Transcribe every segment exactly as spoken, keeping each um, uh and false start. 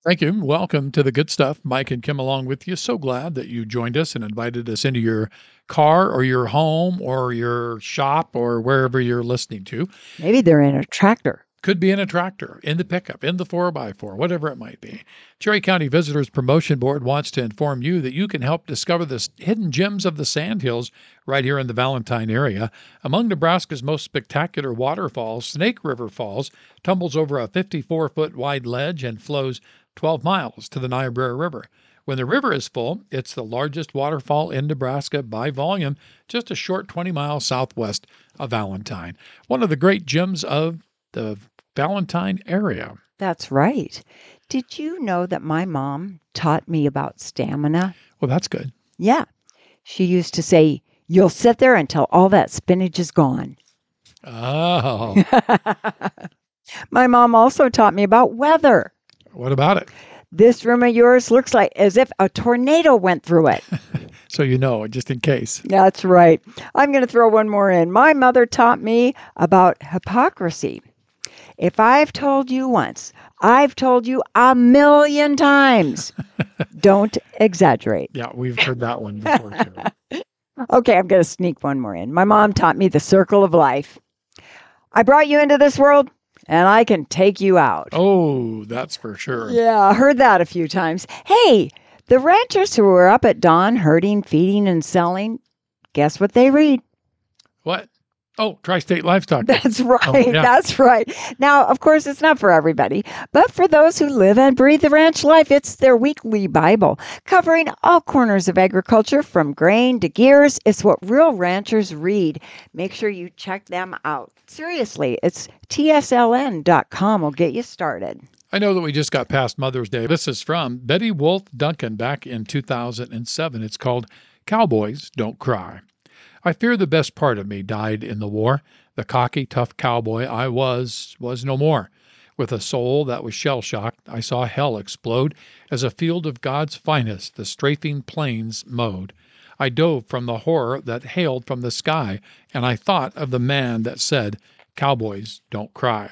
Thank you. Welcome to the good stuff. Mike and Kim along with you. So glad that you joined us and invited us into your car or your home or your shop or wherever you're listening to. Maybe they're in a tractor. Could be in a tractor, in the pickup, in the four by four, whatever it might be. Cherry County Visitors Promotion Board wants to inform you that you can help discover the hidden gems of the Sandhills right here in the Valentine area. Among Nebraska's most spectacular waterfalls, Snake River Falls tumbles over a fifty-four foot wide ledge and flows twelve miles to the Niobrara River. When the river is full, it's the largest waterfall in Nebraska by volume, just a short twenty miles southwest of Valentine. One of the great gems of the Valentine area. That's right. Did you know that my mom taught me about stamina? Well, that's good. Yeah. She used to say, "You'll sit there until all that spinach is gone." Oh, My mom also taught me about weather. what about it? This room of yours looks like as if a tornado went through it. So you know, just in case. That's right. I'm going to throw one more in. My mother taught me about hypocrisy. If I've told you once, I've told you a million times. Don't exaggerate. Yeah, we've heard that one before, too. Okay, I'm going to sneak one more in. My mom taught me the circle of life. I brought you into this world, and I can take you out. Oh, that's for sure. Yeah, I heard that a few times. Hey, the ranchers who were up at dawn herding, feeding, and selling, guess what they read? What? Oh, Tri-State Livestock. That's right. Oh, yeah. That's right. Now, of course, it's not for everybody, but for those who live and breathe the ranch life, it's their weekly Bible, covering all corners of agriculture from grain to gears. It's what real ranchers read. Make sure you check them out. Seriously, it's T S L N dot com will get you started. I know that we just got past Mother's Day. This is from Betty Wolf Duncan back in two thousand seven. It's called Cowboys Don't Cry. I fear the best part of me died in the war. The cocky, tough cowboy I was, was no more. With a soul that was shell-shocked, I saw hell explode as a field of God's finest the strafing plains mowed. I dove from the horror that hailed from the sky, and I thought of the man that said, "Cowboys don't cry."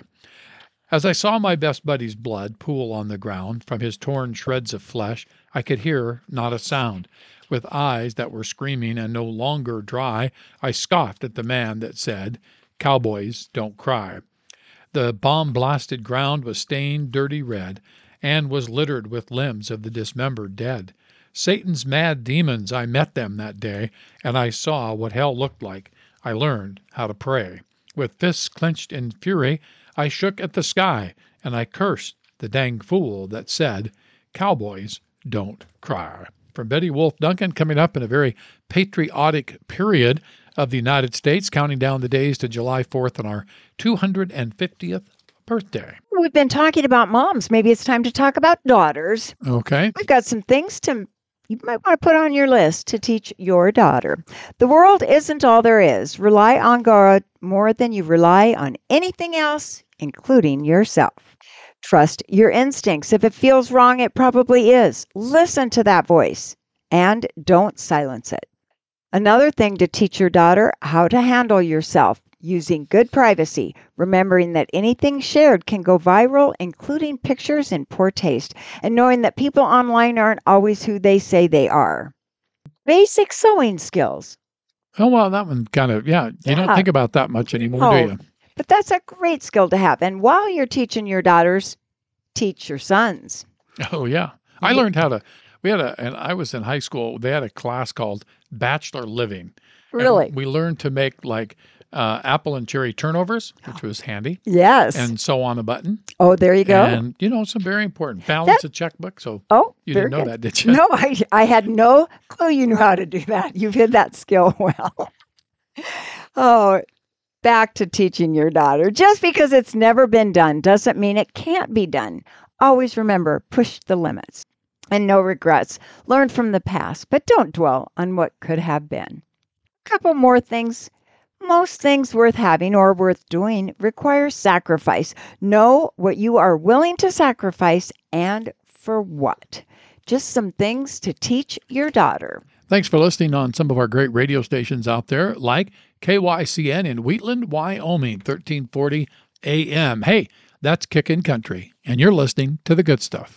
As I saw my best buddy's blood pool on the ground from his torn shreds of flesh, I could hear not a sound. With eyes that were screaming and no longer dry, I scoffed at the man that said, "Cowboys don't cry." The bomb-blasted ground was stained dirty red and was littered with limbs of the dismembered dead. Satan's mad demons, I met them that day, and I saw what hell looked like. I learned how to pray. With fists clenched in fury, I shook at the sky, and I cursed the dang fool that said, "Cowboys don't cry." From Betty Wolf Duncan, coming up in a very patriotic period of the United States, counting down the days to July fourth on our two hundred fiftieth birthday. We've been talking about moms. Maybe it's time to talk about daughters. Okay. We've got some things to you might want to put on your list to teach your daughter. The world isn't all there is. Rely on God more than you rely on anything else, including yourself. Trust your instincts. If it feels wrong, it probably is. Listen to that voice and don't silence it. Another thing to teach your daughter how to handle yourself using good privacy, remembering that anything shared can go viral, including pictures in poor taste, and knowing that people online aren't always who they say they are. Basic sewing skills. Oh, well, that one kind of, yeah, you Yeah. don't think about that much anymore, Oh, do you? But that's a great skill to have. And while you're teaching your daughters, teach your sons. Oh, yeah. I Ye- learned how to, we had a, and I was in high school, they had a class called Bachelor Living. And Really? we learned to make like uh, apple and cherry turnovers, which was handy, Yes. and sew on a button. Oh, there you go. And, you know, some very important. Balance a checkbook. So Oh, you very didn't know good. that, did you? No, I, I had no clue you knew how to do that. You've hid that skill well. Oh, back to teaching your daughter. Just because it's never been done doesn't mean it can't be done. Always remember, push the limits and no regrets. Learn from the past, but don't dwell on what could have been. A couple more things. Most things worth having or worth doing require sacrifice. Know what you are willing to sacrifice and for what. Just some things to teach your daughter. Thanks for listening on some of our great radio stations out there, like K Y C N in Wheatland, Wyoming, thirteen forty A M. Hey, that's Kickin' Country, and you're listening to the good stuff.